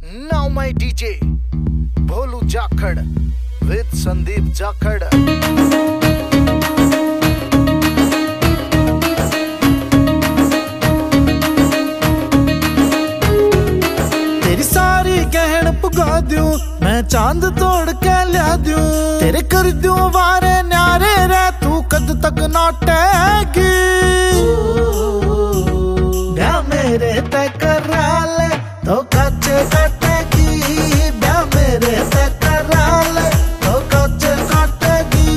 Now my DJ Bholu Jakhad with Sandeep Jakhad. तेरी सारी कहन पुगा दूं, मैं चांद तोड़ के लिया दूं, तेरे कर दूं वारे न्यारे रे, तू कद तक नौटेगी। ब्याह मेरे ते करा ले तो कच्चे कटेगी, ब्याह मेरे ते करा ले तो कच्चे कटेगी।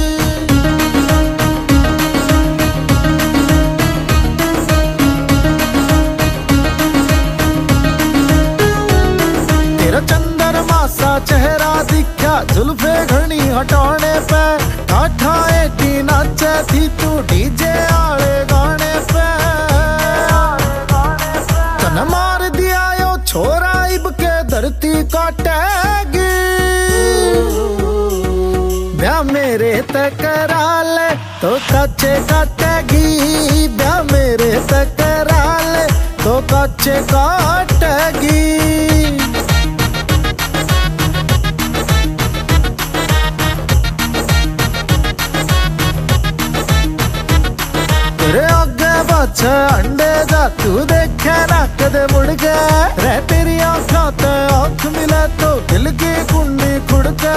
तेरा चंद्रमा सा चेहरा दिखा, जुल्फे घनी हटाने पे, काठा एटी नाचे थी तू डीजे आले गाने पे। तन मार दिया यो छोरा इब के धरती काटेगी। ब्याह मेरे ते करा ले तो कच्चे काटेगी, ब्याह मेरे ते करा ले तो कच्चे काटेगी। तेरे आगे बच्चे अंडे जा, तू देखे ना कदे मुड़ के रे, तेरी आँखों ते आँख मिले तो दिल की कुंडी खुड़के।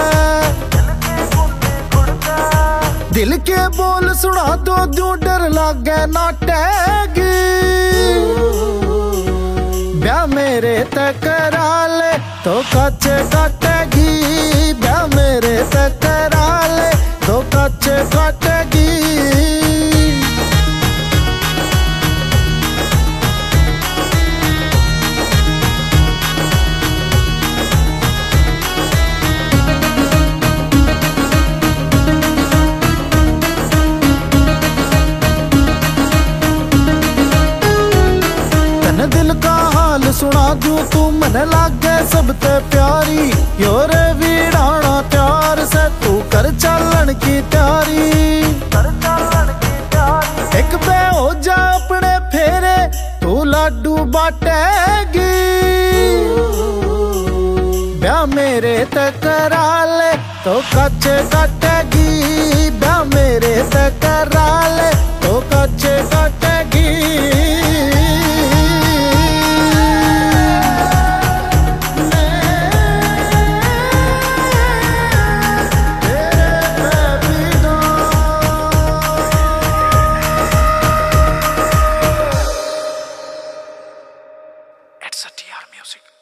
दिल के बोल सुना दो, जो डर लागे नाटेगी। ब्याह मेरे ते करा ले तो कच्चे काटेगी, ब्याह मेरे ते करा ले तो कच्चे काटेगी। दिल का हाल सुना दूं, तू मन लागे सबते प्यारी, योरे वीड़ाना प्यार से तू कर चलन की तैयारी। एक बे हो जा अपने फेरे, तू लाडू बाटेगी। ब्याह मेरे ते करा ले तो कच्चे काटेगी, ब्याह मेरे ते करा ले तो कच्चे काटेगी। It's a TR Music.